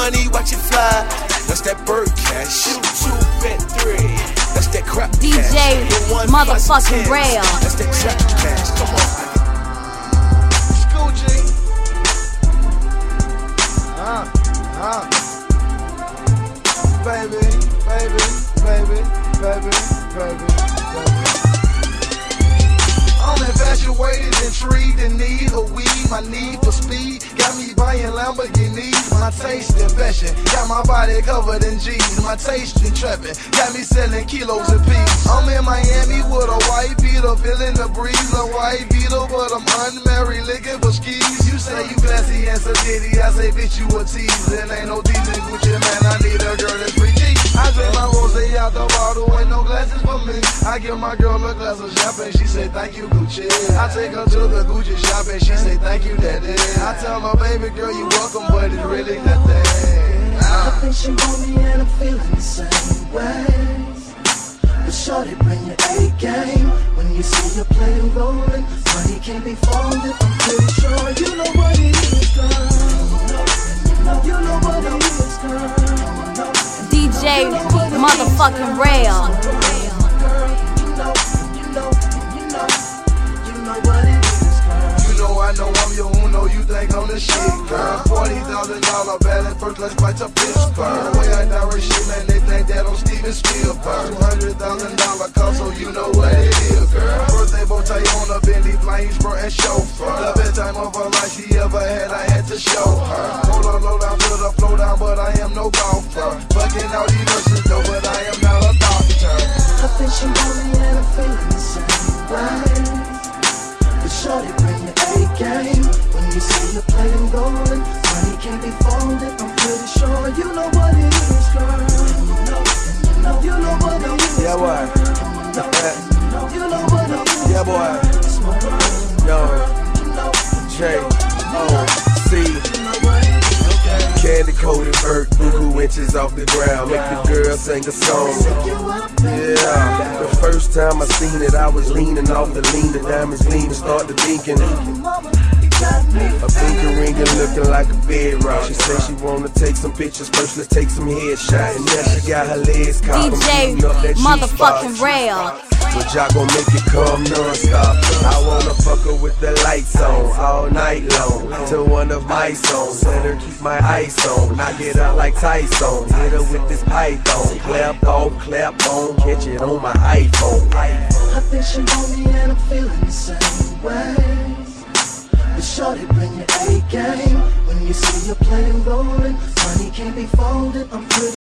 money, watch it fly. That's that bird cash. Shoot 2, bet 3. That's that crap DJ cash. motherfucking Rail. That's that trap cash. Come on. Baby, baby, baby, baby, baby, baby. I'm infatuated, intrigued, in need of weed. My need for speed got me buying Lamborghinis. My taste in fashion got my body covered in G's. My taste in trapping got me selling kilos of peas. I'm in Miami with a white beater, feeling the breeze. A white beater, but I'm unmarried, looking for skis. You say you classy and so ditty, I say bitch you a tease. And ain't no decent Gucci, man, I need a girl that's free cheap. I drink my rosé out the bottle, ain't no glasses for me. I give my girl a glass of champagne, she say thank you Gucci. I take her to the Gucci shop and she say thank you daddy. I tell her baby girl you welcome, but it's really nothing. I think she want me and I'm feeling the same way. But shorty bring your A game. When you see your plate rolling, money can't be folded. I'm pretty sure you know what it is, girl. You know what it is, girl. DJ motherfucking Rail. I know I'm your uno, you think I'm the shit, girl. $40,000 balance, first class flight to Pittsburgh. The way I direct shit, man, they think that I'm Steven Spielberg. $200,000 car, so you know what it is, girl. Birthday bow tie on a Bentley, flying spur and chauffeur. The best time of her life she ever had, I had to show her. Hold on, low down to the flow down, but I am no golfer. Fucking all these nurses though, but I am not a doctor. I think she want me and I'm feeling the same way. But shorty bring your A game. When you see your plate rolling, money can't be folded. I'm pretty sure you know what it is, girl. You know what it is. Yeah, boy. You know what it is. Yeah, boy. Yo, J-O-C. Candy coated vert, buku inches off the ground. Make the girl sing a song. Yeah, the first time I seen it, I was leaning off the lean. The diamonds gleaming, start to thinking. A finger ring and looking like a bedrock. She said she wanna take some pictures first, let's take some headshots. And now she got her legs cocked. DJ motherfucking Rail. But y'all gon' make it come non-stop. I wanna fuck her with the lights on all night long. To one of my songs, let her keep my ice on. Knock it out like Tyson, hit her with this python. Clap off, clap on, catch it on my iPhone. I think she want me and I'm feeling the same way. But shorty bring your A game. When you see your plate rolling, money can't be folded. I'm pretty